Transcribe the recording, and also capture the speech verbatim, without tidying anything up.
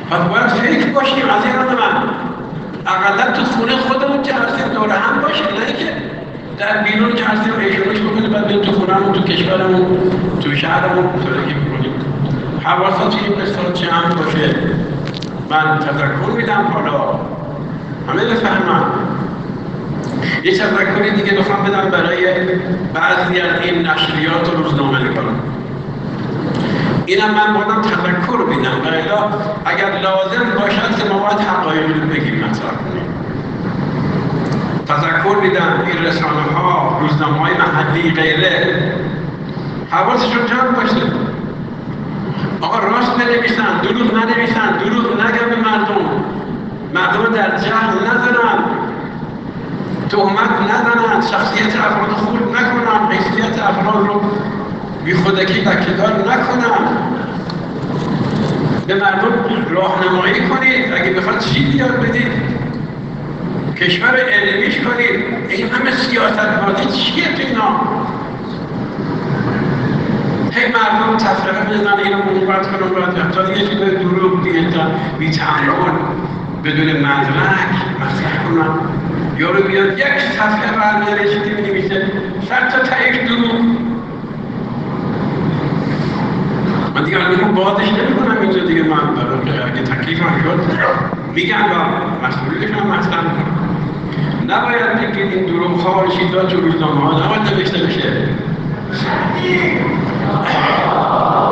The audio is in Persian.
پس باید فکر باشیم از این من اقلا تو خونه خودمون که هستیم دوره هم باشیم، نه که در بیرون که هستیم ایشونش بکنیم بعد بریم تو خونهمون، تو کشورمون، تو شهرمون زندگی بکنیم. حواست توی این قصه جمع باشه. من تذکر میدم حالا همه بفهمم. یه تذکری دیگه بخوام بدم برای بعضی از این نشریات و روزنامه‌نگاران. اینم من بودم تذکر میدم برای اگر لازم باشد که ما باید حقایق رو بگیم مطرح کنیم. تذکر میدم این رسانه ها، روزنامه های محلی غیره حواسشون جمع باشه. آقا راست بنویسن، دروغ ننویسن، دروغ نگن به مردم، مردم در جهل نذارن، تهمت نزنن، شخصیت افراد خورد نکنن، حیثیت افراد رو بی خودکی لکه‌دار نکنن. به مردم راهنمایی کنید، اگه بخواد چی بیاد بدید، کشور علمیش کنید. این همه سیاست بازی چیه تو اینا؟ هی مردم تفرقه بزنن، اینو منبت کنن، باید حتی دیگه چیز دروغ دیگه بی تعمل بدون مدرک مطرح کنن. یارو بیاد یک صفحه برداره چیزی می‌نویسه، صد تا تایید دروغ. من دیگه الان بازش نمی‌کنم اینجا دیگه، من برای اگه تکلیفم شد میگم و مسئولیتش هم مطرح می‌کنم. نباید بگید این دروغ‌ها و چیزا تو روزنامه‌ها نباید نوشته بشه.